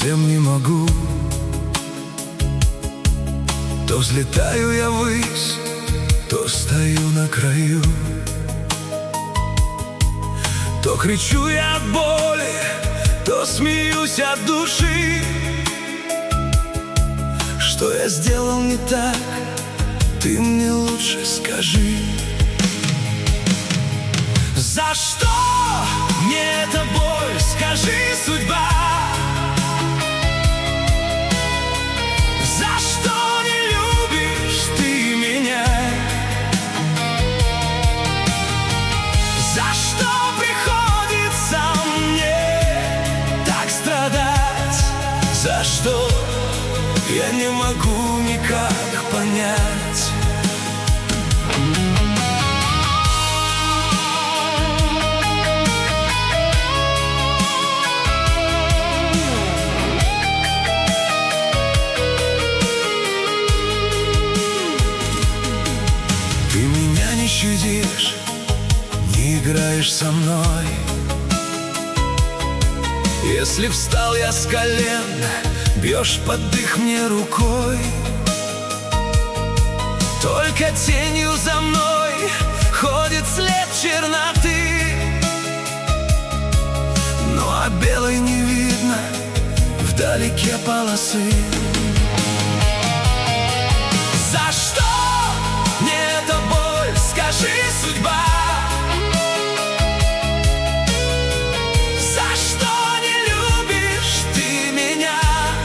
совсем не могу. То взлетаю я ввысь, то стою на краю. То кричу я от боли, то смеюсь от души. Что я сделал не так, ты мне лучше скажи. За что мне эта боль, скажи, судьба? За что не любишь ты меня? За что приходится мне так страдать? За что я не могу никак понять? Ты меня не щадишь, не играешь со мной. Если встал я с колен, бьешь под дых мне рукой. Только тенью за мной ходит след черноты. Ну а белой не видно вдалеке полосы. За что мне эта боль, скажи, судьба? За что не любишь ты меня?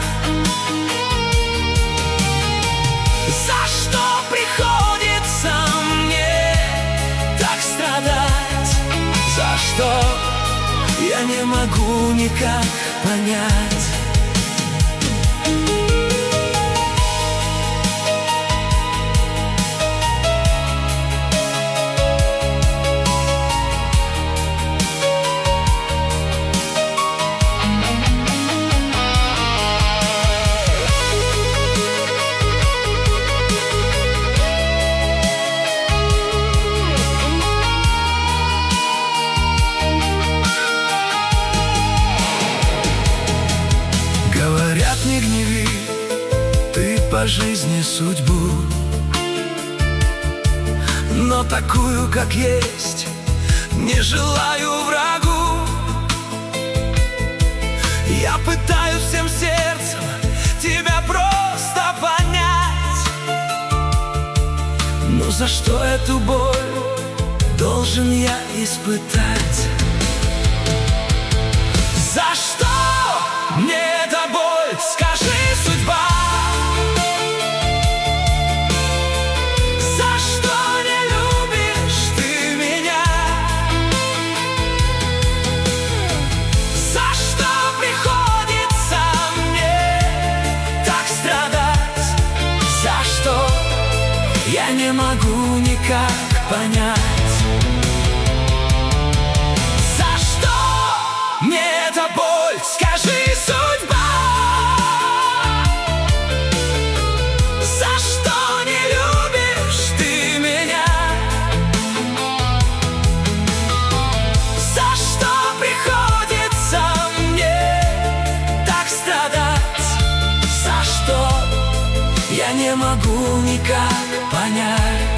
За что приходится мне так страдать? За что я не могу никак понять? Говорят, не гневи ты по жизни судьбу, но такую, как есть, не желаю врагу. Я пытаюсь всем сердцем тебя просто понять. Но за что эту боль должен я испытать? За что мне эта боль, скажи, судьба? За что не любишь ты меня? За что приходится мне так страдать? За что я не могу никак понять? За что мне эта боль, скажи, судьба? За что не любишь ты меня? За что приходится мне так страдать? За что я не могу никак понять?